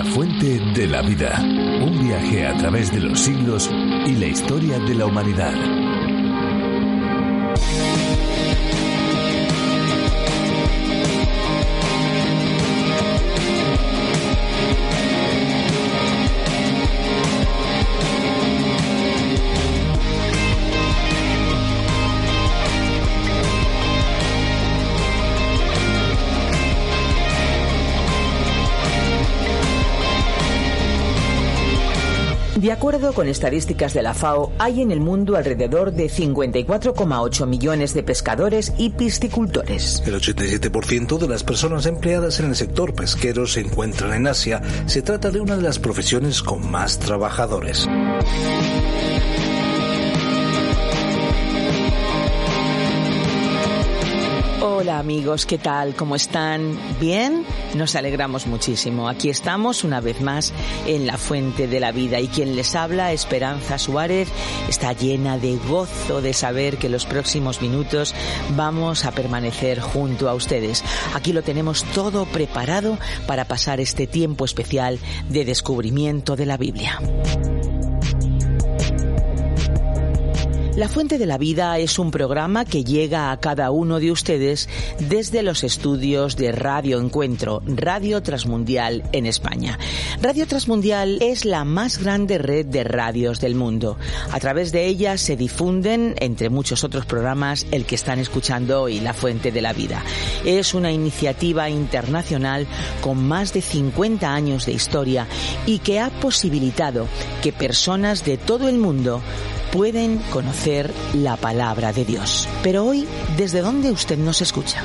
La fuente de la vida. Un viaje a través de los siglos y la historia de la humanidad. De acuerdo con estadísticas de la FAO, hay en el mundo alrededor de 54,8 millones de pescadores y piscicultores. El 87% de las personas empleadas en el sector pesquero se encuentran en Asia. Se trata de una de las profesiones con más trabajadores. Hola amigos, ¿qué tal? ¿Cómo están? ¿Bien? Nos alegramos muchísimo. Aquí estamos una vez más en La Fuente de la Vida y quien les habla, Esperanza Suárez, está llena de gozo de saber que los próximos minutos vamos a permanecer junto a ustedes. Aquí lo tenemos todo preparado para pasar este tiempo especial de descubrimiento de la Biblia. La Fuente de la Vida es un programa que llega a cada uno de ustedes desde los estudios de Radio Encuentro, Radio Transmundial en España. Radio Transmundial es la más grande red de radios del mundo. A través de ella se difunden, entre muchos otros programas, el que están escuchando hoy, La Fuente de la Vida. Es una iniciativa internacional con más de 50 años de historia y que ha posibilitado que personas de todo el mundo pueden conocer la palabra de Dios. Pero hoy, ¿desde dónde usted nos escucha?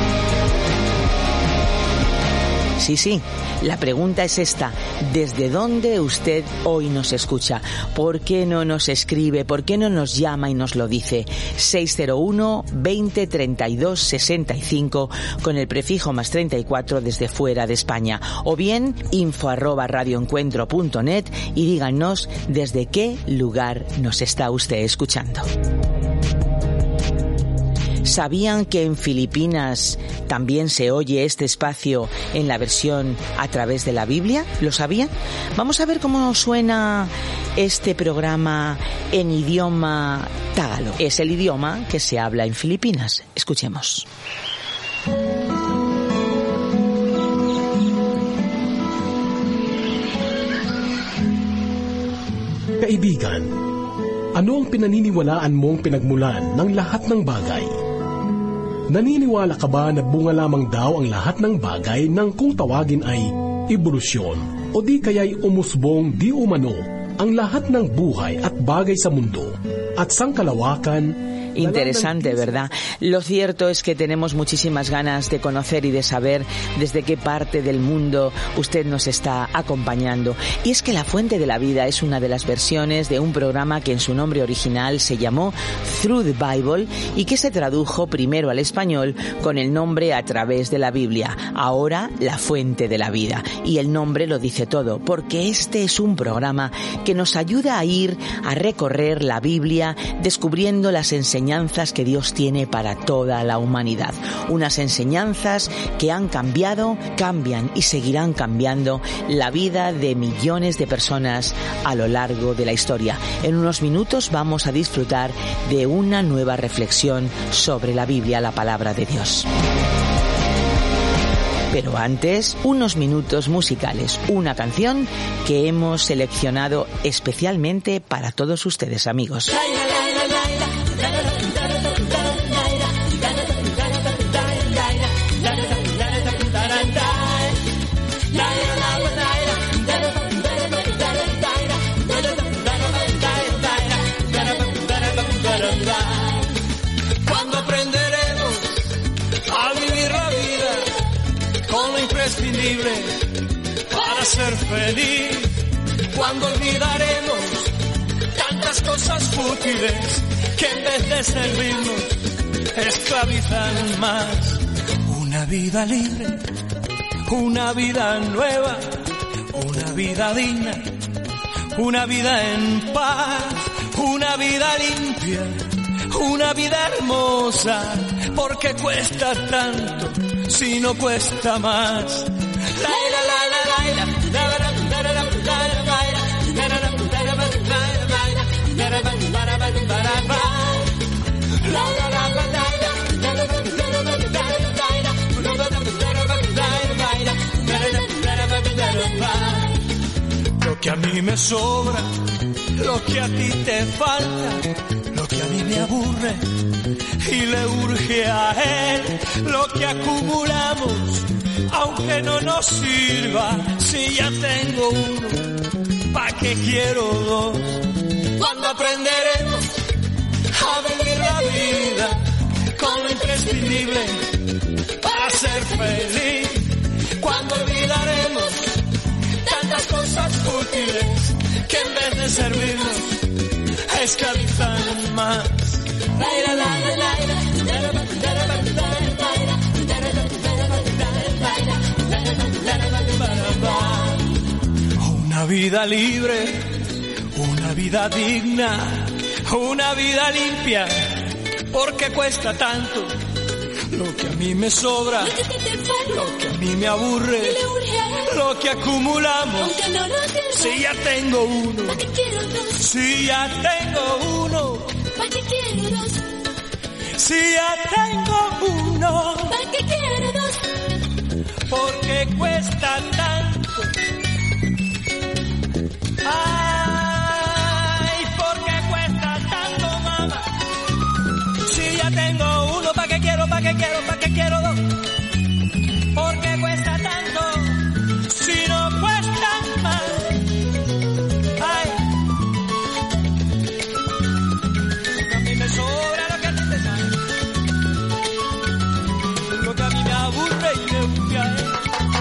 Sí, la pregunta es esta. ¿Desde dónde usted hoy nos escucha? ¿Por qué no nos escribe? ¿Por qué no nos llama y nos lo dice? 601 20 32 65 con el prefijo más 34 desde fuera de España. O bien info@radioencuentro.net y díganos desde qué lugar nos está usted escuchando. ¿Sabían que en Filipinas también se oye este espacio en la versión a través de la Biblia? ¿Lo sabían? Vamos a ver cómo suena este programa en idioma tagalo. Es el idioma que se habla en Filipinas. Escuchemos. Kaibigan, ano ang pinaniniwalaan mong pinagmulan ng lahat ng bagay? Naniniwala ka ba na bunga lamang daw ang lahat ng bagay nang kung tawagin ay ebolusyon o di kaya'y umusbong di umano ang lahat ng buhay at bagay sa mundo at sangkalawakan? Interesante, ¿verdad? Lo cierto es que tenemos muchísimas ganas de conocer y de saber desde qué parte del mundo usted nos está acompañando. Y es que La Fuente de la Vida es una de las versiones de un programa que en su nombre original se llamó Through the Bible y que se tradujo primero al español con el nombre A través de la Biblia. Ahora, La Fuente de la Vida. Y el nombre lo dice todo, porque este es un programa que nos ayuda a ir a recorrer la Biblia descubriendo las enseñanzas que Dios tiene para toda la humanidad. Unas enseñanzas que han cambiado, cambian y seguirán cambiando la vida de millones de personas a lo largo de la historia. En unos minutos vamos a disfrutar de una nueva reflexión sobre la Biblia, la palabra de Dios. Pero antes, unos minutos musicales, una canción que hemos seleccionado especialmente para todos ustedes, amigos. Cuando aprenderemos a vivir la vida con lo imprescindible para ser feliz, cuando olvidaremos tantas cosas fútiles que en vez de servirnos esclavizan más. Una vida libre, una vida nueva, una vida digna, una vida en paz, una vida limpia, una vida hermosa, porque cuesta tanto si no cuesta más. La la la la la la la la. mí me sobra, lo que a ti te falta, lo que a mí me aburre y le urge a él, lo que acumulamos, aunque no nos sirva, si ya tengo uno, ¿pa' qué quiero dos? ¿Cuándo aprenderemos a vivir la vida con lo imprescindible para ser feliz? ¿Cuándo olvidaremos tantas cosas fútiles que en vez de servirnos esclavizan más? Una vida libre, una vida digna, una vida limpia, porque cuesta tanto. Lo que a mí me sobra, lo que a mí me aburre, lo que acumulamos. Si ya tengo uno, si ya tengo uno, si ya tengo uno, porque cuesta tanto. Ay, porque cuesta tanto, mamá. Si ya tengo uno, ¿pa' qué quiero, pa' qué quiero, pa' qué quiero dos? Porque cuesta tanto, si no cuesta más. Ay, a mí me sobra lo que a ti te da, lo que a mí me aburre y me urge a él.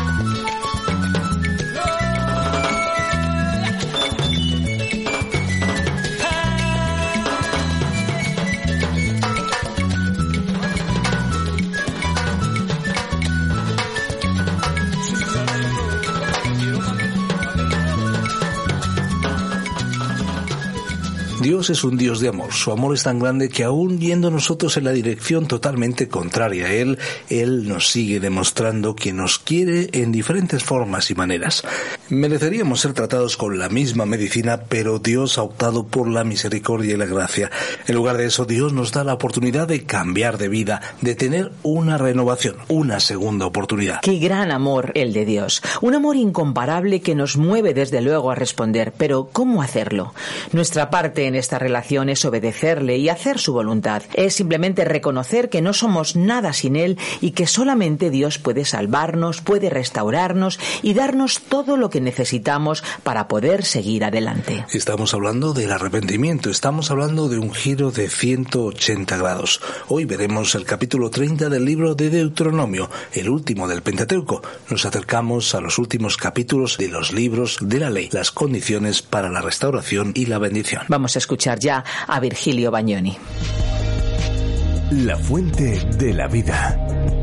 Dios es un Dios de amor. Su amor es tan grande que aún yendo nosotros en la dirección totalmente contraria a Él, Él nos sigue demostrando que nos quiere en diferentes formas y maneras. Mereceríamos ser tratados con la misma medicina, pero Dios ha optado por la misericordia y la gracia. En lugar de eso, Dios nos da la oportunidad de cambiar de vida, de tener una renovación, una segunda oportunidad. Qué gran amor el de Dios. Un amor incomparable que nos mueve desde luego a responder. Pero ¿cómo hacerlo? Nuestra parte en esta relación es obedecerle y hacer su voluntad. Es simplemente reconocer que no somos nada sin Él y que solamente Dios puede salvarnos, puede restaurarnos y darnos todo lo que necesitamos para poder seguir adelante. Estamos hablando del arrepentimiento, estamos hablando de un giro de 180 grados. Hoy veremos el capítulo 30 del libro de Deuteronomio, el último del Pentateuco. Nos acercamos a los últimos capítulos de los libros de la ley, las condiciones para la restauración y la bendición. Vamos a escuchar ya a Virgilio Bagnoni. La fuente de la vida.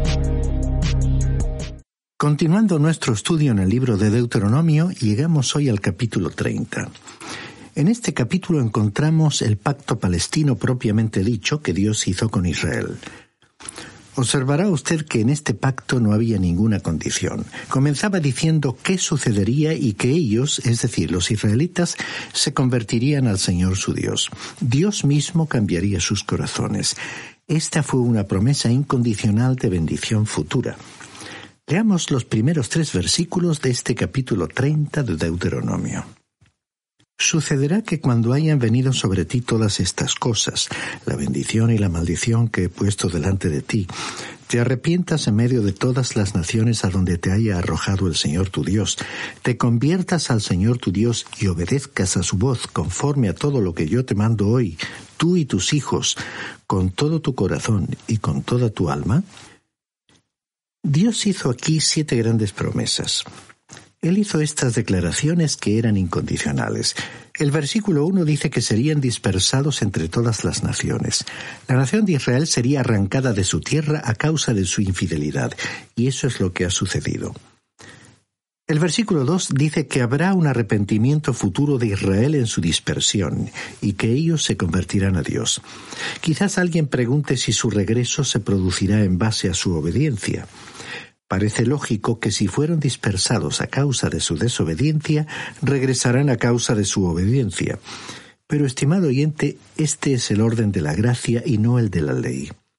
Continuando nuestro estudio en el libro de Deuteronomio, llegamos hoy al capítulo 30. En este capítulo encontramos el pacto palestino propiamente dicho que Dios hizo con Israel. Observará usted que en este pacto no había ninguna condición. Comenzaba diciendo qué sucedería y que ellos, es decir, los israelitas, se convertirían al Señor su Dios. Dios mismo cambiaría sus corazones. Esta fue una promesa incondicional de bendición futura. Leamos los primeros 3 versículos de este capítulo 30 de Deuteronomio. Sucederá que cuando hayan venido sobre ti todas estas cosas, la bendición y la maldición que he puesto delante de ti, te arrepientas en medio de todas las naciones a donde te haya arrojado el Señor tu Dios, te conviertas al Señor tu Dios y obedezcas a su voz conforme a todo lo que yo te mando hoy, tú y tus hijos, con todo tu corazón y con toda tu alma. Dios hizo aquí 7 grandes promesas. Él hizo estas declaraciones que eran incondicionales. El versículo 1 dice que serían dispersados entre todas las naciones. La nación de Israel sería arrancada de su tierra a causa de su infidelidad, y eso es lo que ha sucedido. El versículo 2 dice que habrá un arrepentimiento futuro de Israel en su dispersión, y que ellos se convertirán a Dios. Quizás alguien pregunte si su regreso se producirá en base a su obediencia. Parece lógico que si fueron dispersados a causa de su desobediencia, regresarán a causa de su obediencia. Pero, estimado oyente, este es el orden de la gracia y no el de la ley.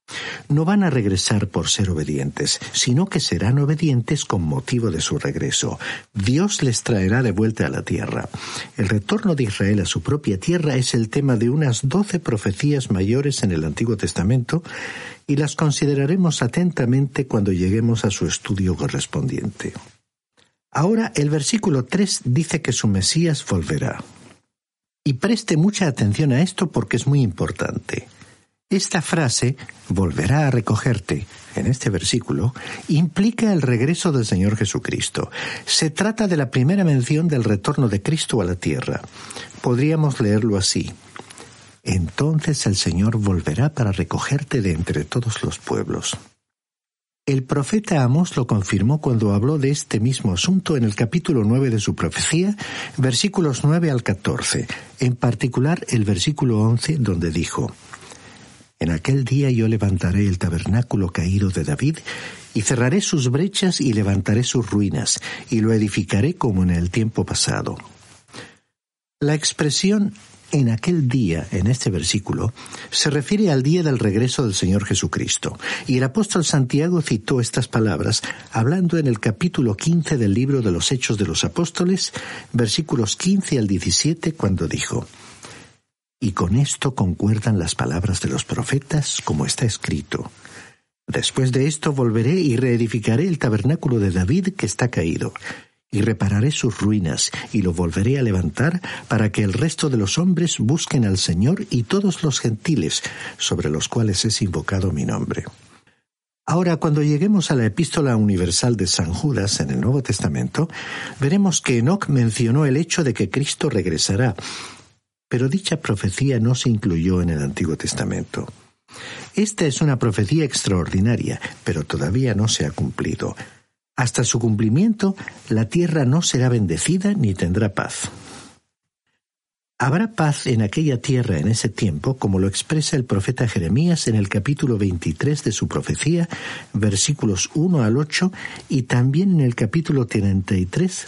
No van a regresar por ser obedientes, sino que serán obedientes con motivo de su regreso. Dios les traerá de vuelta a la tierra. El retorno de Israel a su propia tierra es el tema de unas 12 profecías mayores en el Antiguo Testamento, y las consideraremos atentamente cuando lleguemos a su estudio correspondiente. Ahora el versículo 3 dice que su Mesías volverá. Y preste mucha atención a esto porque es muy importante. Esta frase, volverá a recogerte, en este versículo, implica el regreso del Señor Jesucristo. Se trata de la primera mención del retorno de Cristo a la tierra. Podríamos leerlo así: entonces el Señor volverá para recogerte de entre todos los pueblos. El profeta Amós lo confirmó cuando habló de este mismo asunto en el capítulo 9 de su profecía, versículos 9 al 14, en particular el versículo 11, donde dijo: en aquel día yo levantaré el tabernáculo caído de David, y cerraré sus brechas y levantaré sus ruinas, y lo edificaré como en el tiempo pasado. La expresión en aquel día, en este versículo, se refiere al día del regreso del Señor Jesucristo, y el apóstol Santiago citó estas palabras hablando en el capítulo 15 del libro de los Hechos de los Apóstoles, versículos 15 al 17, cuando dijo: y con esto concuerdan las palabras de los profetas, como está escrito: después de esto volveré y reedificaré el tabernáculo de David que está caído, y repararé sus ruinas, y lo volveré a levantar, para que el resto de los hombres busquen al Señor y todos los gentiles, sobre los cuales es invocado mi nombre. Ahora, cuando lleguemos a la Epístola Universal de San Judas en el Nuevo Testamento, veremos que Enoc mencionó el hecho de que Cristo regresará, pero dicha profecía no se incluyó en el Antiguo Testamento. Esta es una profecía extraordinaria, pero todavía no se ha cumplido. Hasta su cumplimiento, la tierra no será bendecida ni tendrá paz. Habrá paz en aquella tierra en ese tiempo, como lo expresa el profeta Jeremías en el capítulo 23 de su profecía, versículos 1 al 8, y también en el capítulo 33,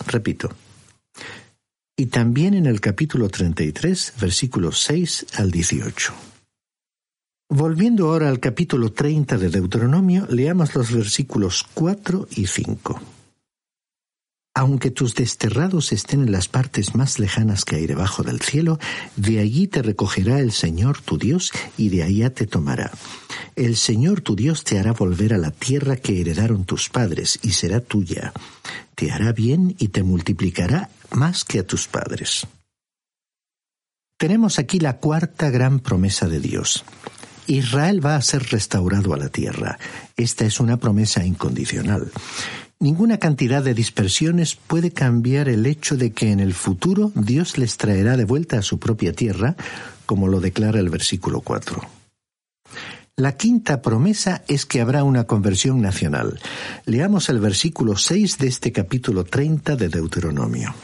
y también en el capítulo 33, versículos 6 al 18. Volviendo ahora al capítulo 30 de Deuteronomio, leamos los versículos 4 y 5. Aunque tus desterrados estén en las partes más lejanas que hay debajo del cielo, de allí te recogerá el Señor tu Dios, y de allá te tomará. El Señor tu Dios te hará volver a la tierra que heredaron tus padres, y será tuya. Te hará bien y te multiplicará más que a tus padres. Tenemos aquí la cuarta gran promesa de Dios. Israel va a ser restaurado a la tierra. Esta es una promesa incondicional. Ninguna cantidad de dispersiones puede cambiar el hecho de que en el futuro Dios les traerá de vuelta a su propia tierra, como lo declara el versículo 4. La quinta promesa es que habrá una conversión nacional. Leamos el versículo 6 de este capítulo 30 de Deuteronomio.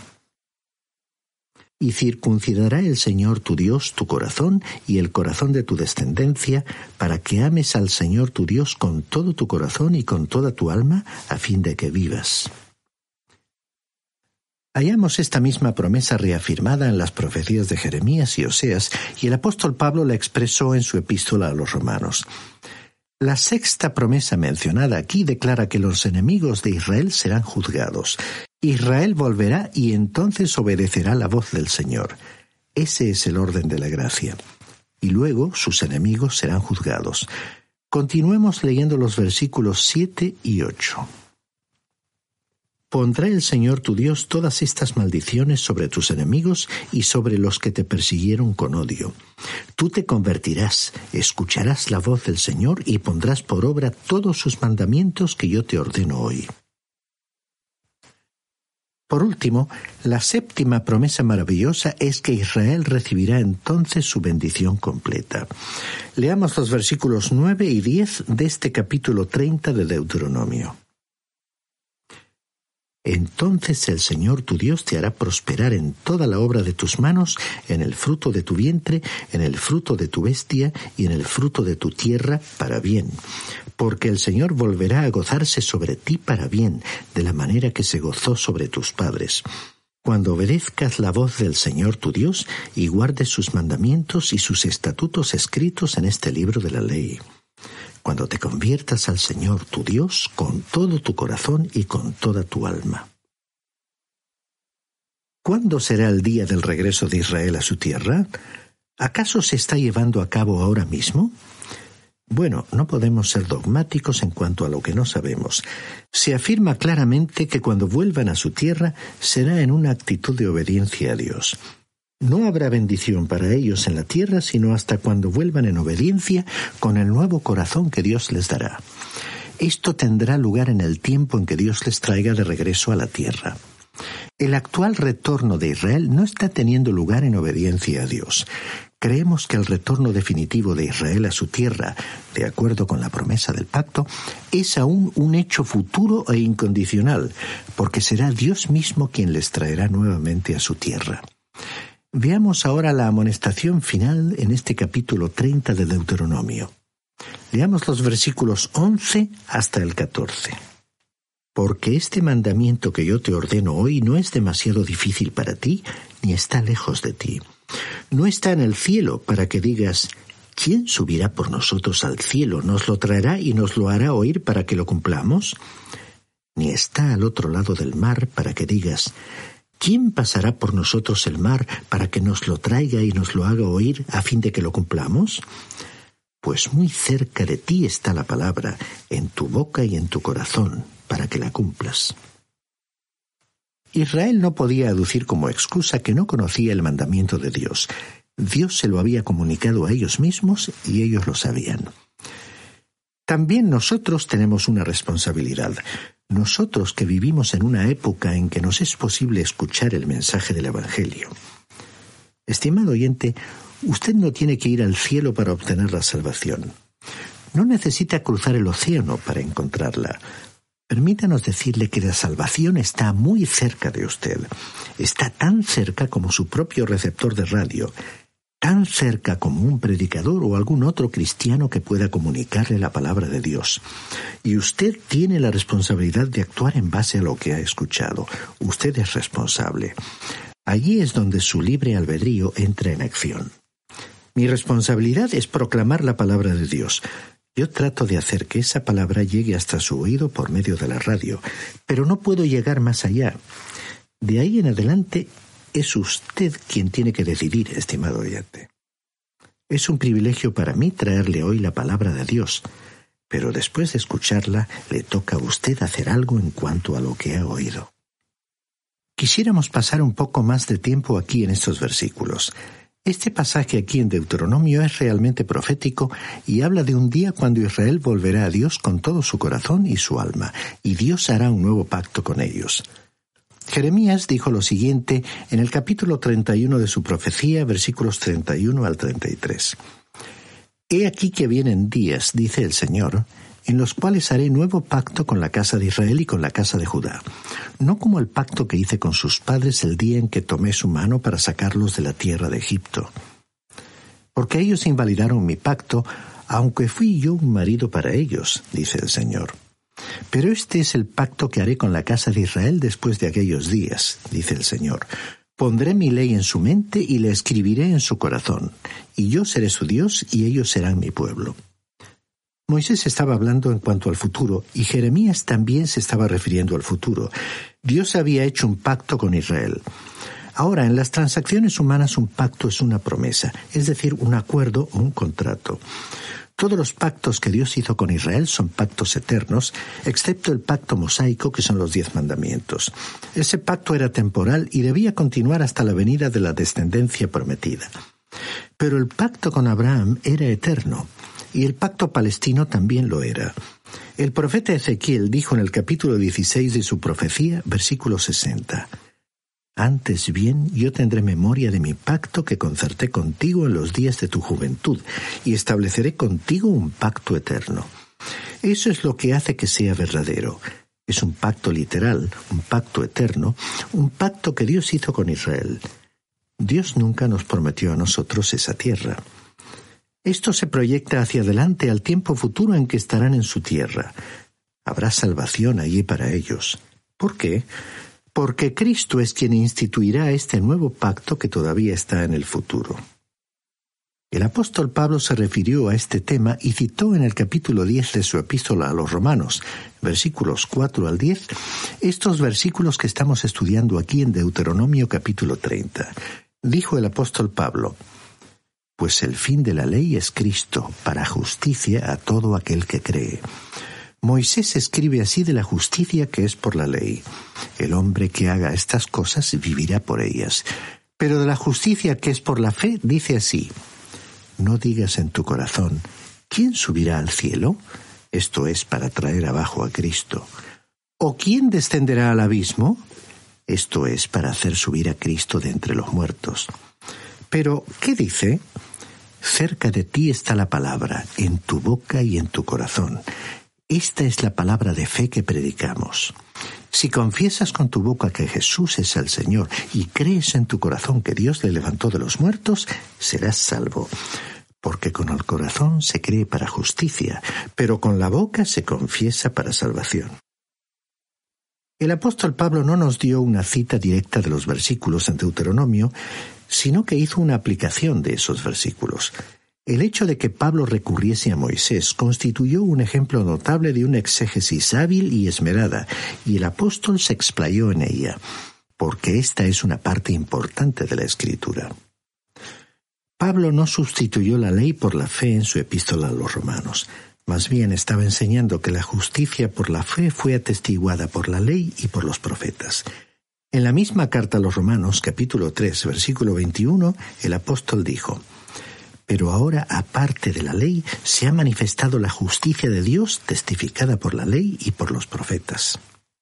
Y circuncidará el Señor tu Dios tu corazón y el corazón de tu descendencia, para que ames al Señor tu Dios con todo tu corazón y con toda tu alma, a fin de que vivas. Hallamos esta misma promesa reafirmada en las profecías de Jeremías y Oseas, y el apóstol Pablo la expresó en su epístola a los Romanos. La sexta promesa mencionada aquí declara que los enemigos de Israel serán juzgados. Israel volverá y entonces obedecerá la voz del Señor. Ese es el orden de la gracia. Y luego sus enemigos serán juzgados. Continuemos leyendo los versículos 7 y 8. Pondrá el Señor tu Dios todas estas maldiciones sobre tus enemigos y sobre los que te persiguieron con odio. Tú te convertirás, escucharás la voz del Señor y pondrás por obra todos sus mandamientos que yo te ordeno hoy. Por último, la séptima promesa maravillosa es que Israel recibirá entonces su bendición completa. Leamos los versículos 9 y 10 de este capítulo 30 de Deuteronomio. Entonces el Señor tu Dios te hará prosperar en toda la obra de tus manos, en el fruto de tu vientre, en el fruto de tu bestia y en el fruto de tu tierra, para bien. Porque el Señor volverá a gozarse sobre ti para bien, de la manera que se gozó sobre tus padres. Cuando obedezcas la voz del Señor tu Dios y guardes sus mandamientos y sus estatutos escritos en este libro de la ley. cuando te conviertas al Señor tu Dios con todo tu corazón y con toda tu alma. ¿Cuándo será el día del regreso de Israel a su tierra? ¿Acaso se está llevando a cabo ahora mismo? Bueno, no podemos ser dogmáticos en cuanto a lo que no sabemos. Se afirma claramente que cuando vuelvan a su tierra será en una actitud de obediencia a Dios. No habrá bendición para ellos en la tierra sino hasta cuando vuelvan en obediencia con el nuevo corazón que Dios les dará. Esto tendrá lugar en el tiempo en que Dios les traiga de regreso a la tierra. El actual retorno de Israel no está teniendo lugar en obediencia a Dios. Creemos que el retorno definitivo de Israel a su tierra, de acuerdo con la promesa del pacto, es aún un hecho futuro e incondicional, porque será Dios mismo quien les traerá nuevamente a su tierra. Veamos ahora la amonestación final en este capítulo 30 de Deuteronomio. Leamos los versículos 11 hasta el 14. Porque este mandamiento que yo te ordeno hoy no es demasiado difícil para ti, ni está lejos de ti. No está en el cielo para que digas, ¿quién subirá por nosotros al cielo? ¿Nos lo traerá y nos lo hará oír para que lo cumplamos? Ni está al otro lado del mar para que digas, ¿quién pasará por nosotros el mar para que nos lo traiga y nos lo haga oír a fin de que lo cumplamos? Pues muy cerca de ti está la palabra, en tu boca y en tu corazón, para que la cumplas. Israel no podía aducir como excusa que no conocía el mandamiento de Dios. Dios se lo había comunicado a ellos mismos y ellos lo sabían. También nosotros tenemos una responsabilidad. Nosotros que vivimos en una época en que nos es posible escuchar el mensaje del Evangelio. Estimado oyente, usted no tiene que ir al cielo para obtener la salvación. No necesita cruzar el océano para encontrarla. Permítanos decirle que la salvación está muy cerca de usted. Está tan cerca como su propio receptor de radio, tan cerca como un predicador o algún otro cristiano que pueda comunicarle la palabra de Dios. Y usted tiene la responsabilidad de actuar en base a lo que ha escuchado. Usted es responsable. Allí es donde su libre albedrío entra en acción. Mi responsabilidad es proclamar la palabra de Dios. Yo trato de hacer que esa palabra llegue hasta su oído por medio de la radio, pero no puedo llegar más allá. De ahí en adelante es usted quien tiene que decidir, estimado oyente. Es un privilegio para mí traerle hoy la palabra de Dios, pero después de escucharla le toca a usted hacer algo en cuanto a lo que ha oído. Quisiéramos pasar un poco más de tiempo aquí en estos versículos. Este pasaje aquí en Deuteronomio es realmente profético y habla de un día cuando Israel volverá a Dios con todo su corazón y su alma, y Dios hará un nuevo pacto con ellos. Jeremías dijo lo siguiente en el capítulo 31 de su profecía, versículos 31 al 33. He aquí que vienen días, dice el Señor, en los cuales haré nuevo pacto con la casa de Israel y con la casa de Judá, no como el pacto que hice con sus padres el día en que tomé su mano para sacarlos de la tierra de Egipto. Porque ellos invalidaron mi pacto, aunque fui yo un marido para ellos, dice el Señor. Pero este es el pacto que haré con la casa de Israel después de aquellos días, dice el Señor. Pondré mi ley en su mente y la escribiré en su corazón, y yo seré su Dios y ellos serán mi pueblo. Moisés estaba hablando en cuanto al futuro, y Jeremías también se estaba refiriendo al futuro. Dios había hecho un pacto con Israel. Ahora, en las transacciones humanas un pacto es una promesa, es decir, un acuerdo o un contrato. Todos los pactos que Dios hizo con Israel son pactos eternos, excepto el pacto mosaico, que son los 10 mandamientos. Ese pacto era temporal y debía continuar hasta la venida de la descendencia prometida. Pero el pacto con Abraham era eterno. Y el pacto palestino también lo era. El profeta Ezequiel dijo en el capítulo 16 de su profecía, versículo 60, Antes bien, yo tendré memoria de mi pacto que concerté contigo en los días de tu juventud, y estableceré contigo un pacto eterno. Eso es lo que hace que sea verdadero. Es un pacto literal, un pacto eterno, un pacto que Dios hizo con Israel. Dios nunca nos prometió a nosotros esa tierra. Esto se proyecta hacia adelante al tiempo futuro en que estarán en su tierra. Habrá salvación allí para ellos. ¿Por qué? Porque Cristo es quien instituirá este nuevo pacto que todavía está en el futuro. El apóstol Pablo se refirió a este tema y citó en el capítulo 10 de su epístola a los Romanos, versículos 4 al 10, estos versículos que estamos estudiando aquí en Deuteronomio capítulo 30. Dijo el apóstol Pablo: «Pues el fin de la ley es Cristo, para justicia a todo aquel que cree». Moisés escribe así de la justicia que es por la ley: «El hombre que haga estas cosas vivirá por ellas». Pero de la justicia que es por la fe dice así: «No digas en tu corazón, ¿quién subirá al cielo?», esto es, para traer abajo a Cristo. «¿O quién descenderá al abismo?», esto es, para hacer subir a Cristo de entre los muertos. Pero, ¿qué dice? «Cerca de ti está la palabra, en tu boca y en tu corazón». Esta es la palabra de fe que predicamos. Si confiesas con tu boca que Jesús es el Señor y crees en tu corazón que Dios le levantó de los muertos, serás salvo. Porque con el corazón se cree para justicia, pero con la boca se confiesa para salvación. El apóstol Pablo no nos dio una cita directa de los versículos en Deuteronomio, sino que hizo una aplicación de esos versículos. El hecho de que Pablo recurriese a Moisés constituyó un ejemplo notable de una exégesis hábil y esmerada, y el apóstol se explayó en ella, porque esta es una parte importante de la Escritura. Pablo no sustituyó la ley por la fe en su epístola a los Romanos. Más bien estaba enseñando que la justicia por la fe fue atestiguada por la ley y por los profetas. En la misma carta a los Romanos, capítulo 3, versículo 21, el apóstol dijo: «Pero ahora, aparte de la ley, se ha manifestado la justicia de Dios, testificada por la ley y por los profetas».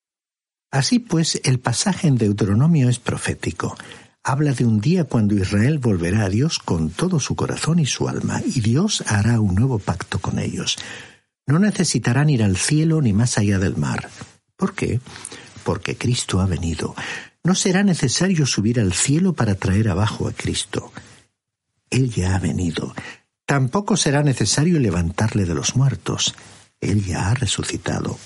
Así pues, el pasaje en Deuteronomio es profético. Habla de un día cuando Israel volverá a Dios con todo su corazón y su alma, y Dios hará un nuevo pacto con ellos. No necesitarán ir al cielo ni más allá del mar. ¿Por qué? Porque Cristo ha venido. No será necesario subir al cielo para traer abajo a Cristo. Él ya ha venido. Tampoco será necesario levantarle de los muertos. Él ya ha resucitado.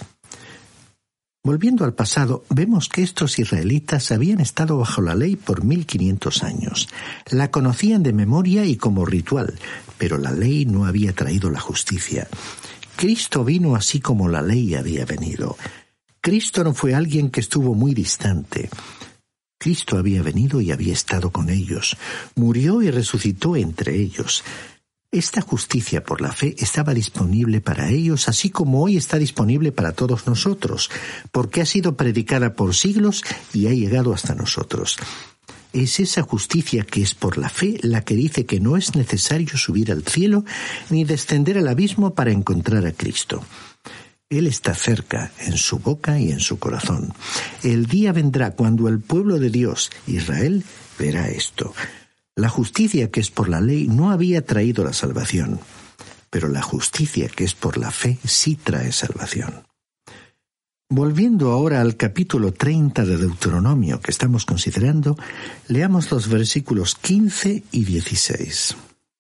Volviendo al pasado, vemos que estos israelitas habían estado bajo la ley por 1500 años. La conocían de memoria y como ritual, pero la ley no había traído la justicia. Cristo vino así como la ley había venido. Cristo no fue alguien que estuvo muy distante. Cristo había venido y había estado con ellos. Murió y resucitó entre ellos. Esta justicia por la fe estaba disponible para ellos, así como hoy está disponible para todos nosotros, porque ha sido predicada por siglos y ha llegado hasta nosotros. Es esa justicia que es por la fe la que dice que no es necesario subir al cielo ni descender al abismo para encontrar a Cristo. Él está cerca, en su boca y en su corazón. El día vendrá cuando el pueblo de Dios, Israel, verá esto. La justicia que es por la ley no había traído la salvación, pero la justicia que es por la fe sí trae salvación. Volviendo ahora al capítulo 30 de Deuteronomio que estamos considerando, leamos los versículos 15 y 16.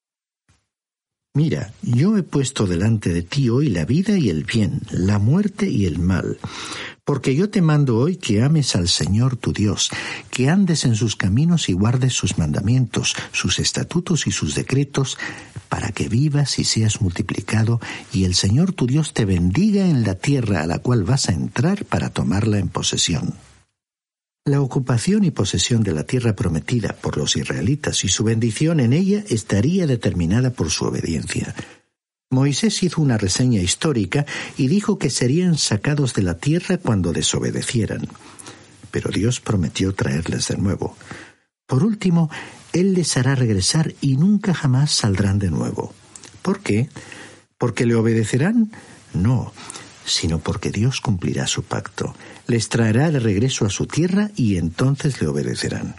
«Mira, yo he puesto delante de ti hoy la vida y el bien, la muerte y el mal. Porque yo te mando hoy que ames al Señor tu Dios, que andes en sus caminos y guardes sus mandamientos, sus estatutos y sus decretos, para que vivas y seas multiplicado, y el Señor tu Dios te bendiga en la tierra a la cual vas a entrar para tomarla en posesión». La ocupación y posesión de la tierra prometida por los israelitas y su bendición en ella estaría determinada por su obediencia. Moisés hizo una reseña histórica y dijo que serían sacados de la tierra cuando desobedecieran. Pero Dios prometió traerles de nuevo. Por último, Él les hará regresar y nunca jamás saldrán de nuevo. ¿Por qué? ¿Porque le obedecerán? No, sino porque Dios cumplirá su pacto. Les traerá de regreso a su tierra y entonces le obedecerán.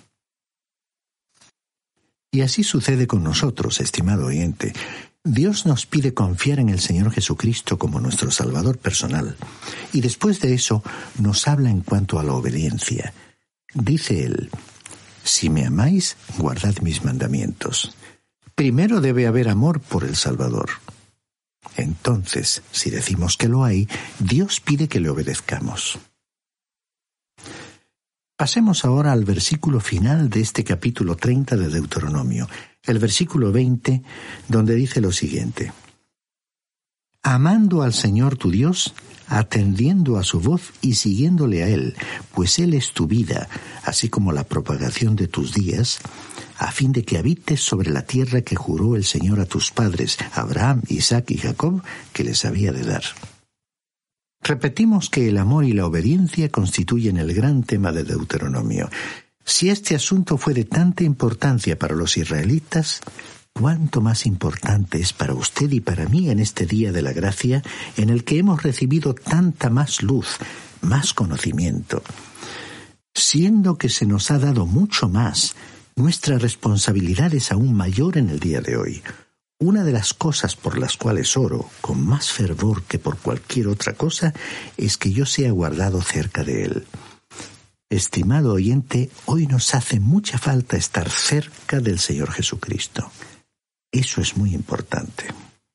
Y así sucede con nosotros, estimado oyente. Dios nos pide confiar en el Señor Jesucristo como nuestro Salvador personal. Y después de eso nos habla en cuanto a la obediencia. Dice Él: «Si me amáis, guardad mis mandamientos». Primero debe haber amor por el Salvador. Entonces, si decimos que lo hay, Dios pide que le obedezcamos. Pasemos ahora al versículo final de este capítulo 30 de Deuteronomio. el versículo 20, donde dice lo siguiente: amando al Señor tu Dios, atendiendo a su voz y siguiéndole a Él, pues Él es tu vida, así como la propagación de tus días, a fin de que habites sobre la tierra que juró el Señor a tus padres, Abraham, Isaac y Jacob, que les había de dar. Repetimos que el amor y la obediencia constituyen el gran tema de Deuteronomio. Si este asunto fue de tanta importancia para los israelitas, ¿cuánto más importante es para usted y para mí en este día de la gracia, en el que hemos recibido tanta más luz, más conocimiento? Siendo que se nos ha dado mucho más, nuestra responsabilidad es aún mayor en el día de hoy. Una de las cosas por las cuales oro, con más fervor que por cualquier otra cosa, es que yo sea guardado cerca de Él. Estimado oyente, hoy nos hace mucha falta estar cerca del Señor Jesucristo. Eso es muy importante.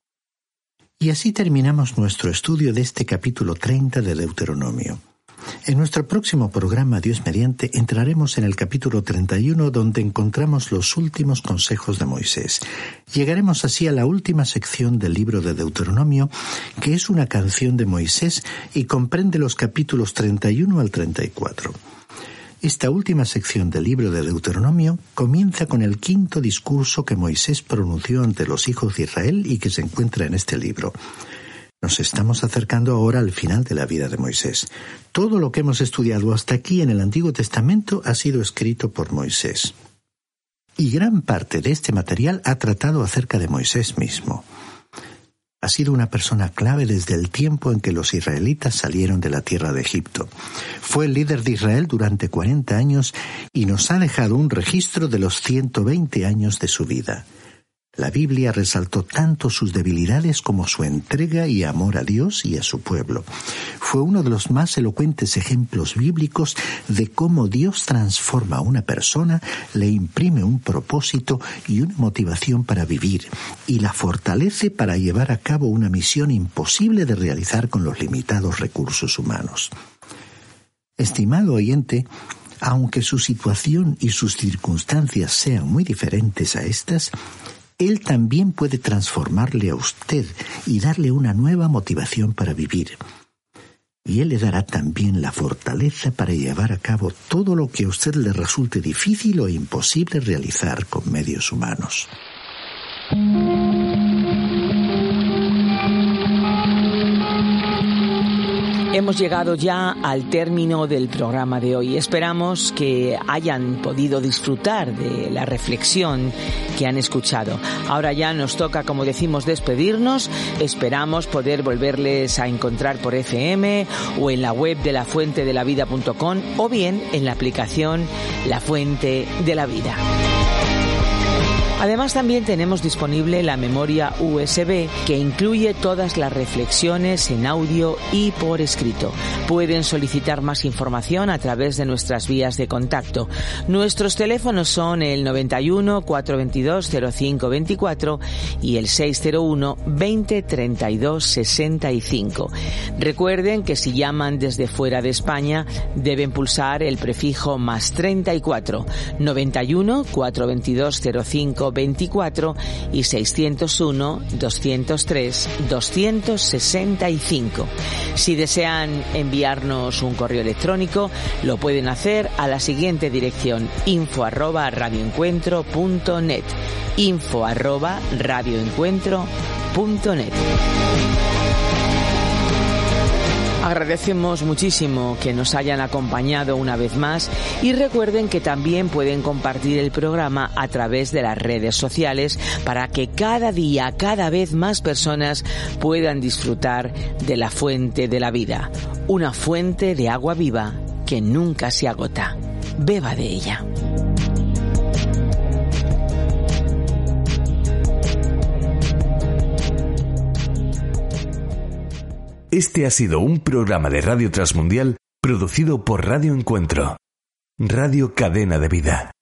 Y así terminamos nuestro estudio de este capítulo 30 de Deuteronomio. En nuestro próximo programa, Dios mediante, entraremos en el capítulo 31, donde encontramos los últimos consejos de Moisés. Llegaremos así a la última sección del libro de Deuteronomio, que es una canción de Moisés y comprende los capítulos 31 al 34. Esta última sección del libro de Deuteronomio comienza con el quinto discurso que Moisés pronunció ante los hijos de Israel y que se encuentra en este libro. Nos estamos acercando ahora al final de la vida de Moisés. Todo lo que hemos estudiado hasta aquí en el Antiguo Testamento ha sido escrito por Moisés. Y gran parte de este material ha tratado acerca de Moisés mismo. Ha sido una persona clave desde el tiempo en que los israelitas salieron de la tierra de Egipto. Fue el líder de Israel durante 40 años y nos ha dejado un registro de los 120 años de su vida. La Biblia resaltó tanto sus debilidades como su entrega y amor a Dios y a su pueblo. Fue uno de los más elocuentes ejemplos bíblicos de cómo Dios transforma a una persona, le imprime un propósito y una motivación para vivir, y la fortalece para llevar a cabo una misión imposible de realizar con los limitados recursos humanos. Estimado oyente, aunque su situación y sus circunstancias sean muy diferentes a estas, Él también puede transformarle a usted y darle una nueva motivación para vivir. Y Él le dará también la fortaleza para llevar a cabo todo lo que a usted le resulte difícil o imposible realizar con medios humanos. Hemos llegado ya al término del programa de hoy. Esperamos que hayan podido disfrutar de la reflexión que han escuchado. Ahora ya nos toca, como decimos, despedirnos. Esperamos poder volverles a encontrar por FM o en la web de lafuentedelavida.com o bien en la aplicación La Fuente de la Vida. Además, también tenemos disponible la memoria USB que incluye todas las reflexiones en audio y por escrito. Pueden solicitar más información a través de nuestras vías de contacto. Nuestros teléfonos son el 91 422 0524 y el 601 20 32 65. Recuerden que si llaman desde fuera de España deben pulsar el prefijo más 34 91 422 0524 y 601 203 265. Si desean enviarnos un correo electrónico, lo pueden hacer a la siguiente dirección: info@radioencuentro.net. info@radioencuentro.net. Agradecemos muchísimo que nos hayan acompañado una vez más y recuerden que también pueden compartir el programa a través de las redes sociales para que cada día, cada vez más personas puedan disfrutar de la fuente de la vida, una fuente de agua viva que nunca se agota. Beba de ella. Este ha sido un programa de Radio Transmundial producido por Radio Encuentro, Radio Cadena de Vida.